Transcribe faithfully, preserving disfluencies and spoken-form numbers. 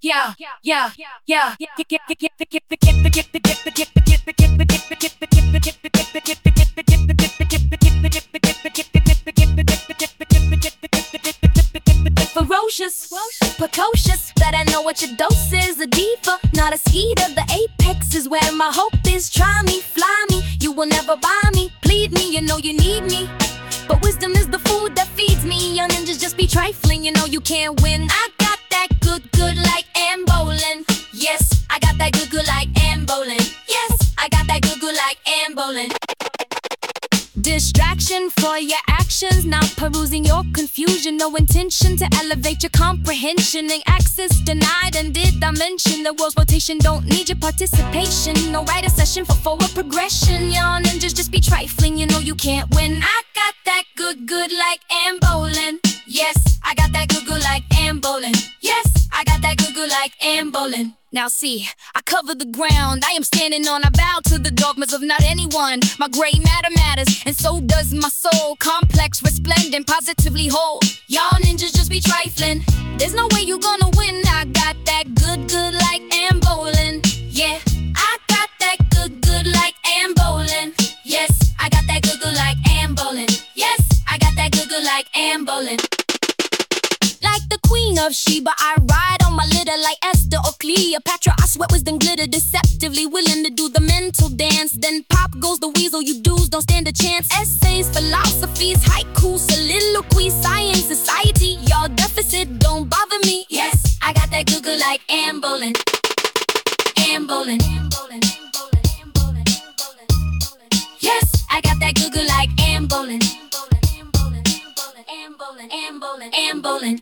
yeah, yeah, yeah. Ferocious, precocious, better know what your dose is. A diva, not a skeeter. The apex is where my hope is. Try me, fly me, you will never buy me. Plead me, you know you need me. But wisdom is the food that feeds me. Young ninjas just be trifling, you know you can't win. I got that good, good like Ambolin. Yes, I got that good, good like Ambolin. Yes, I got that good, good like Ambolin. Distraction for your actions, not perusing your confusion. No intention to elevate your comprehension. And access denied, and did I mention the world's rotation don't need your participation. No right session for forward progression. Y'all ninjas just be trifling, you know you can't win. I got that good, good like Ambolin. Yes, I got that good, good like Ambolin. Yes, I got that good, good like Ambolin. Now see, I cover the ground, I am standing on, I bow to the dogmas of not anyone. My gray matter matters, and so does my soul. Complex, resplendent, positively whole. Y'all ninjas just be trifling, there's no way you gonna win. I got that good, good like Ambolin. Yeah, I got that good, good like Ambolin. Yes, I got that good, good like Ambolin. Yes, I got that good, good like Ambolin. Like the queen of Sheba, I ride on my litter like Esther or Cleopatra. I sweat wisdom glitter, deceptively willing to do the mental dance. Then pop goes the weasel, you dudes don't stand a chance. Essays, philosophies, haiku, soliloquy, science, society. Y'all deficit, don't bother me. Yes, I got that good, good like Ambolin. Ambolin. Yes, I got that good, good like Ambolin. Ambolin, Ambolin, Ambolin, Ambolin.